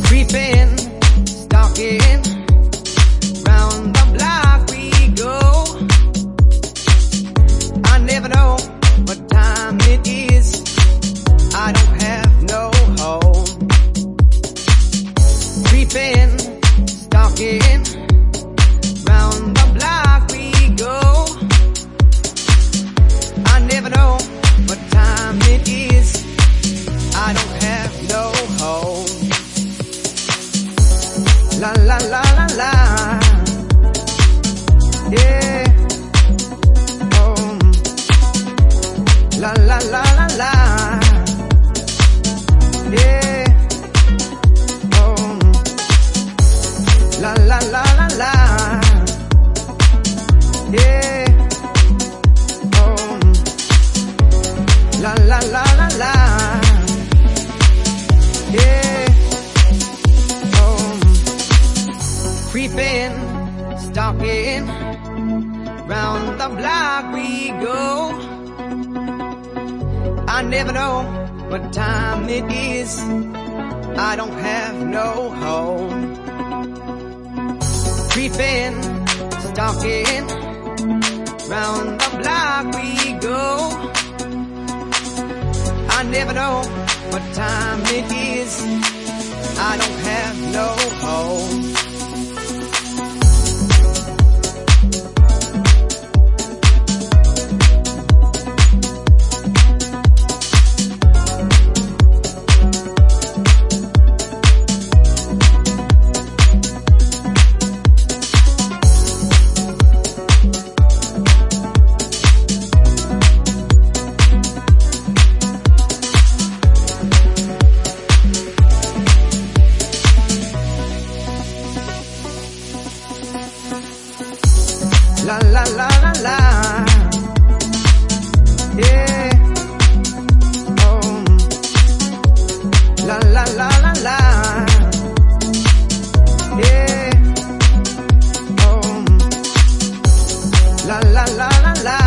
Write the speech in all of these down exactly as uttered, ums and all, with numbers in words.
Creeping, stalking, round the block we go. I never know what time it is. I don't have no home. Creeping, stalking, round the block we go. I never know what time it is. I don't have no home. La la la la la. Yeah. Oh. La la la la la. Yeah. Oh. La la la la la. Yeah. Oh. La la la la la. Yeah. Oh. Creeping, stalking, round the block we go. I never know what time it is. I don't have no home. Creeping, stalking, round the block we go. I never know what time it is. I don't have no home. La la la la la. Yeah. Oh. La la la la la. Yeah. Oh. La la la la la.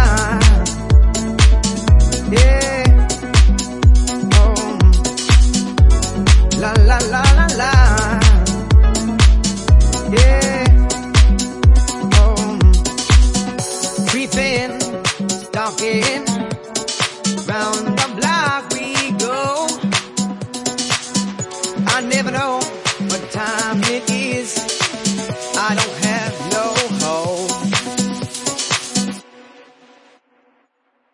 Yeah. Oh. La la la la la. Yeah. Creeping, stalking, round the block we go. I never know